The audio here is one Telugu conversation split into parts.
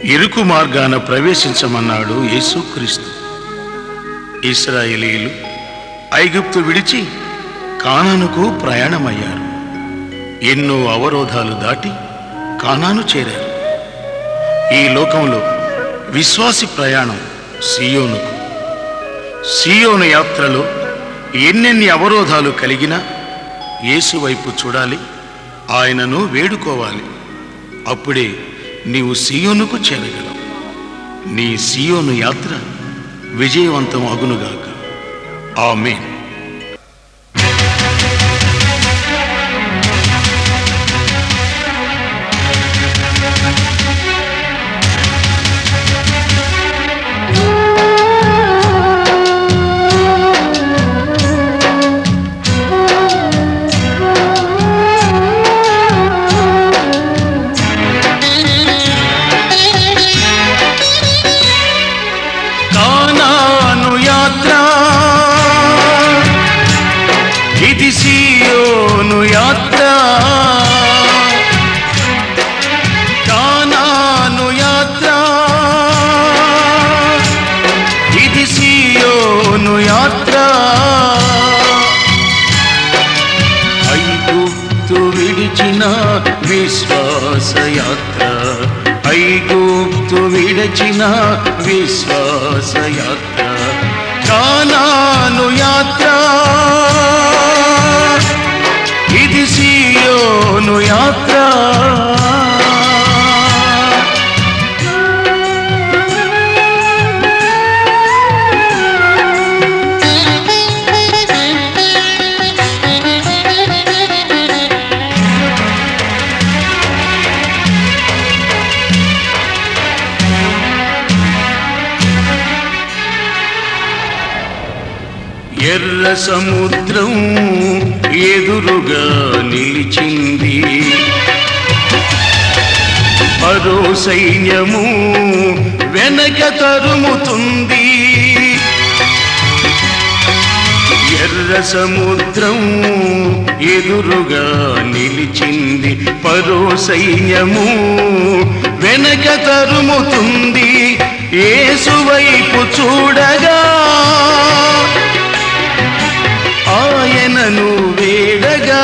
ఇరుకు మార్గాన ప్రవేశించమన్నాడు యేసుక్రీస్తు. ఇశ్రాయేలీయులు ఐగుప్తు విడిచి కానానుకు ప్రయాణమయ్యారు. ఎన్నో అవరోధాలు దాటి కానాను చేరారు. ఈ లోకంలో విశ్వాసి ప్రయాణం సియోనుకు. సియోను యాత్రలో ఎన్నెన్ని అవరోధాలు కలిగినా యేసు వైపు చూడాలి, ఆయనను వేడుకోవాలి. అప్పుడే నీవు సియోనుకు చేరగలవు. నీ సియోను యాత్ర విజయవంతం అగునుగాక. ఆమేన్. ఇది సియోను యాత్ర, కానాను యాత్ర. ఇది సియోను యాత్ర. ఐగుప్తు విడిచిన విశ్వాస యాత్ర, ఐగుప్తు విడిచిన విశ్వాస యాత్ర, కానాను యాత్ర. ఇది సియోను యాత్ర. ఎర్ర సముద్రం ఎదురుగా నిలిచింది, ఫరో సైన్యము వెనక తరుముతుంది. ఎర్ర సముద్రం ఎదురుగా నిలిచింది, ఫరో సైన్యము వెనక తరుముతుంది. యేసు వైపు చూడగా ఆయనను వేడగా,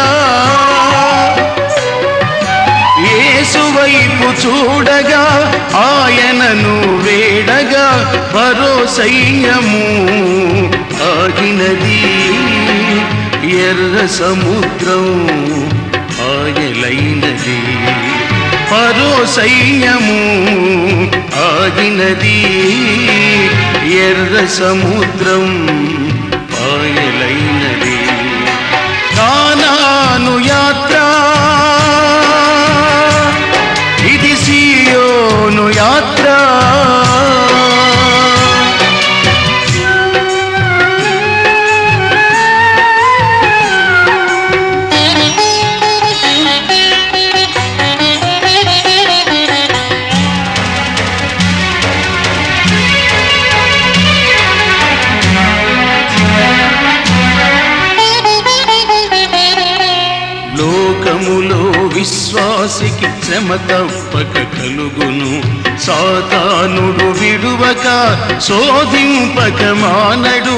యేసు వైపు చూడగా ఆయనను వేడగా, ఫరో సైన్యము ఆగినది. ఎర్ర సముద్రం ఆయలైనది, ఫరో సైన్యము ఆగినది. ఎర్ర సముద్రం ఆయలైనది. కానాను యాత్ర, ఇది సియోను యాత్ర. లోకములో విశ్వాసికి శ్రమ తప్పక కలుగును, సాతానుడు విడువక శోధింపక మానడు.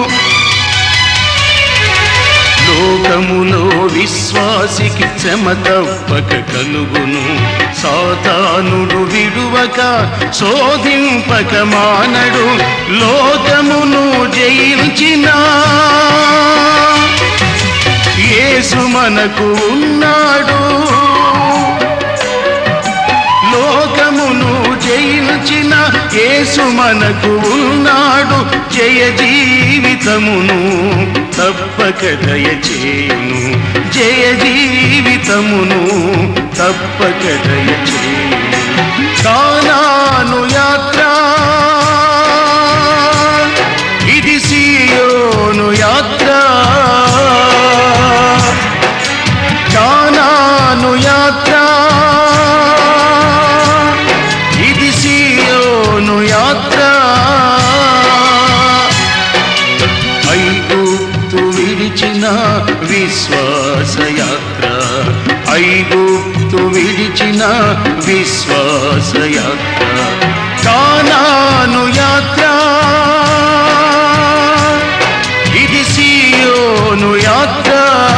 లోకములో విశ్వాసికి శ్రమ తప్పక కలుగును, సాతానుడు విడువక శోధింపక మానడు. లోకమును జయించినా యేసు మనకు ఉన్నాడు. లోకమును జయించిన యేసు మనకు ఉన్నాడు. జయ జీవితమును తప్పక దయచేయును, జయ జీవితమును తప్పక దయచేయును. కానాను యాత్ర, ఇది సియోను యాత్ర. కానాను యాత్ర, ఇది సియోను యాత్ర. ఐగుప్తు విడిచి విడిచిన విశ్వాసయాత్ర, ఐగుప్తు విడిచిన విశ్వాసయాత్ర, కానాను యాత్ర, ఇది సియోను యాత్ర,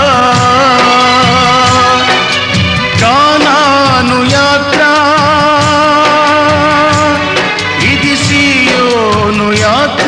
కానాను యాత్ర, ఇది సియోను యాత్ర.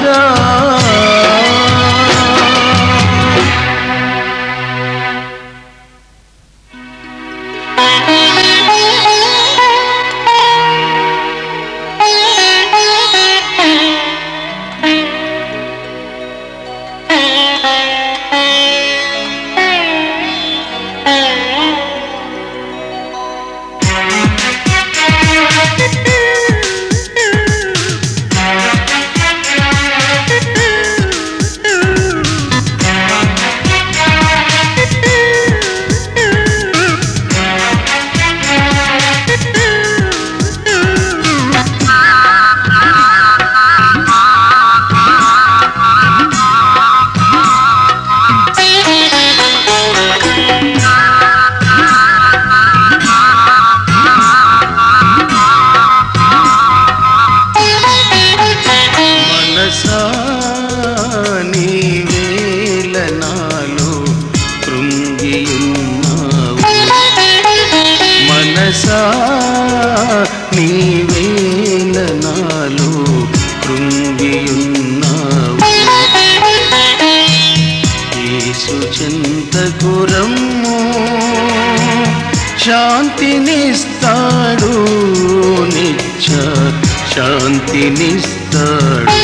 మనసా నీవేల నాలో కృంగియున్నావు, యేసు చెంతకు రమ్ము, శాంతినిస్తాడు, నిత్య శాంతినిస్తాడు.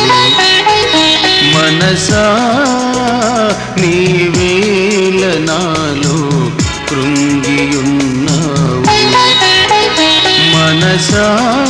మనసా నీవేల నాలో కృంగియున్నావు, మనసా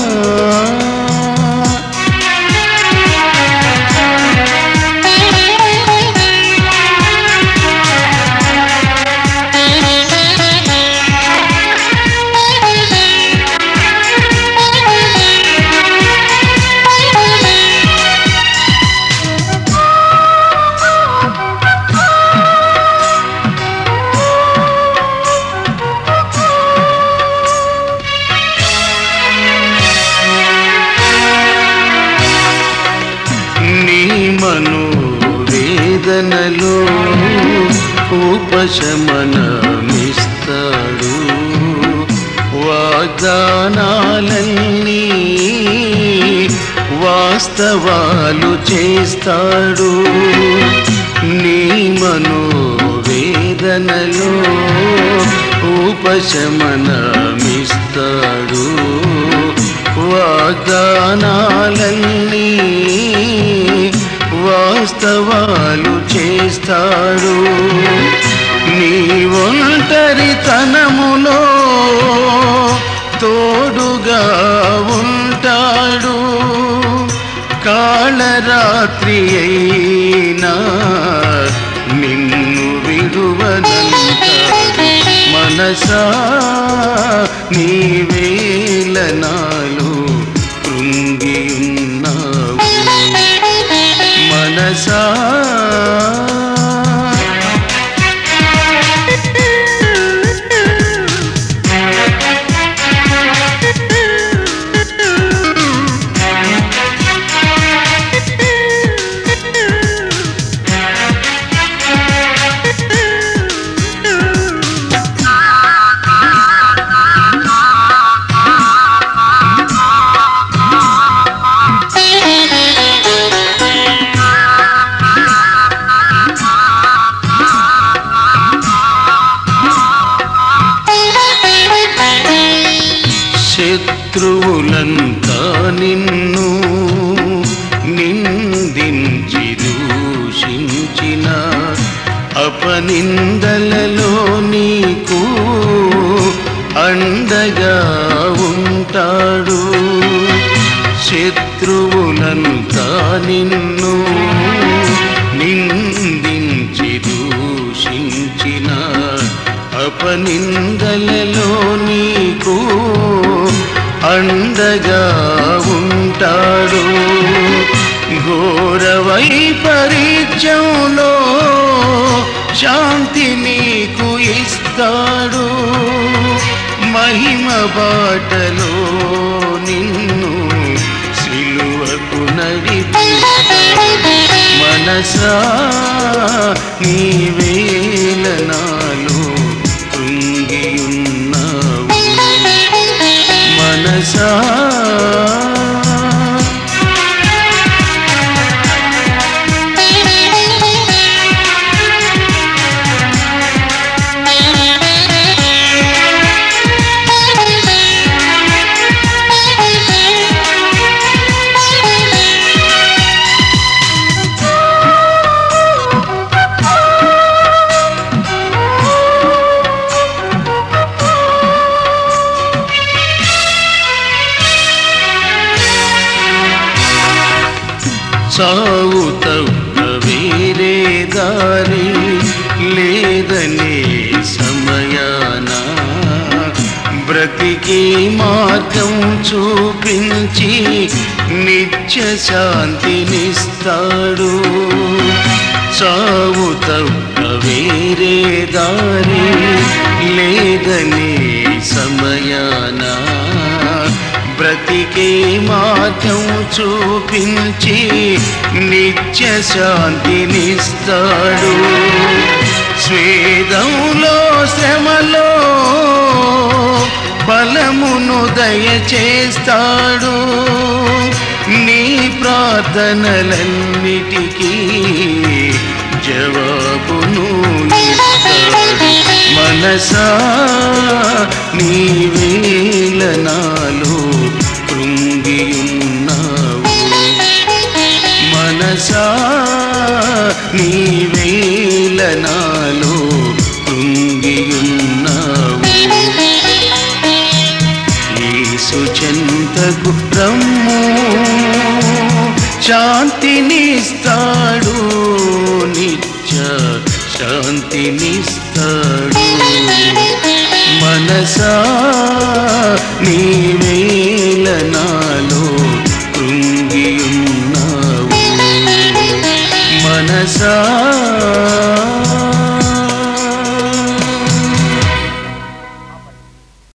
మనోవేదనలో ఉపశమనమిస్తాడు, వాగ్దానాలన్నీ వాస్తవాలు చేస్తాడు. నీ మనోవేదనలో ఉపశమనమిస్తాడు, వాగ్దానాలన్నీ వాస్తవాలు చేస్తాడు. నీ ఒంటరితనములో తోడుగా ఉంటాడు, కాళరాత్రి అయినా నిన్ను విడువనంటాడు. మనసా నీవేల నాలో కృంగియున్నావు, మనసా శత్రువులంతా నిన్ను నిందించి దూషించిన అపనిందలలో నీకు అండగా ఉంటాడు. శత్రువులంతా నిన్ను నిందించి దూషించిన అపనిందలలో నీకు అండగా ఉంటాడు. ఘోర వైపరీత్యంలో శాంతి నీకు ఇస్తాడు. మహిమ బాటలో నిన్ను సిలువకు నడిపిస్తాడు. మనసా నీవేల నాలో కృంగియున్నావు. మనసా సావు తప్ప వేరే దారి లేదనే సమయాన బ్రతికి మార్గం చూపించి నిత్య శాంతినిస్తాడు. సావు తప్ప వేరే దారి లేదనే సమయాన బ్రతికే మార్గం చూపించి నిత్య శాంతినిస్తాడు. స్వేదంలో శ్రమలో బలమును దయచేస్తాడు. నీ ప్రార్థనలన్నిటికీ జవాబును ఇస్తాడు. మనసా నీవేల నాలో కృంగియున్నావు. మనసా నీవేల నాలో కృంగియున్నావు. యేసు చెంతకు రమ్ము, శాంతినిస్తాడు, నిత్య శాంతినిస్తాడు. మనసా నీవేల నాలో కృంగియున్నావు. మనసా